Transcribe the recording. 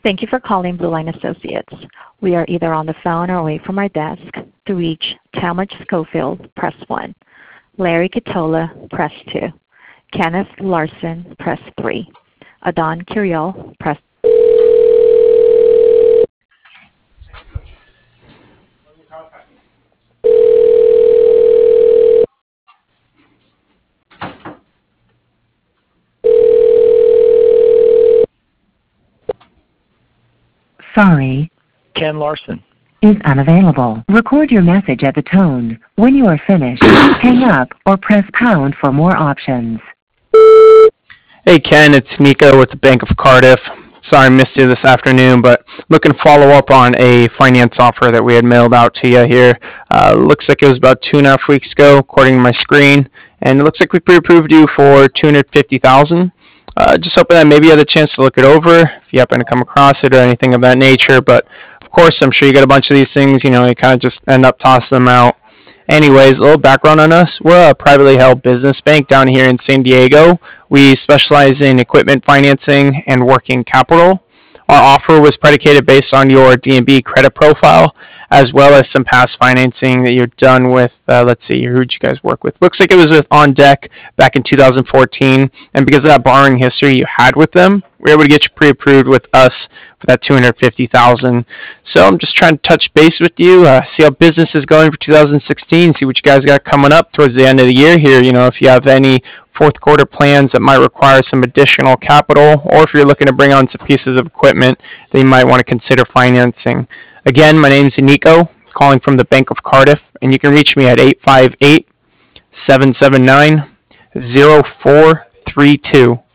Thank you for calling Blue Line Associates. We are either on the phone or away from our desk. To reach Talmadge Schofield, press 1. Larry Katola, press 2. Kenneth Larson, press 3. Adon Curiel, press. Sorry, Ken Larson. is unavailable. Record your message at the tone. When you are finished, hang up or press pound for more options. Hey Ken, it's Nico with the Bank of Cardiff. Sorry I missed you this afternoon, but looking to follow up on a finance offer that we had mailed out to you here. Looks like it was about 2.5 weeks ago, according to my screen, and it looks like we pre-approved you for $250,000. Just hoping that maybe you had a chance to look it over, if you happen to come across it or anything of that nature. But of course, I'm sure you got a bunch of these things. You kind of just end up tossing them out. Anyways, a little background on us. We're a privately held business bank down here in San Diego. We specialize in equipment financing and working capital. Our offer was predicated based on your D&B credit profile, as well as some past financing that you're done with, let's see, who'd you guys work with? Looks like it was with On Deck back in 2014, and because of that borrowing history you had with them, we were able to get you pre-approved with us for that $250,000. So I'm just trying to touch base with you, see how business is going for 2016, see what you guys got coming up towards the end of the year here. If you have any fourth quarter plans that might require some additional capital, or if you're looking to bring on some pieces of equipment that you might want to consider financing. Again, my name is Nico, calling from the Bank of Cardiff, and you can reach me at 858-779-0432.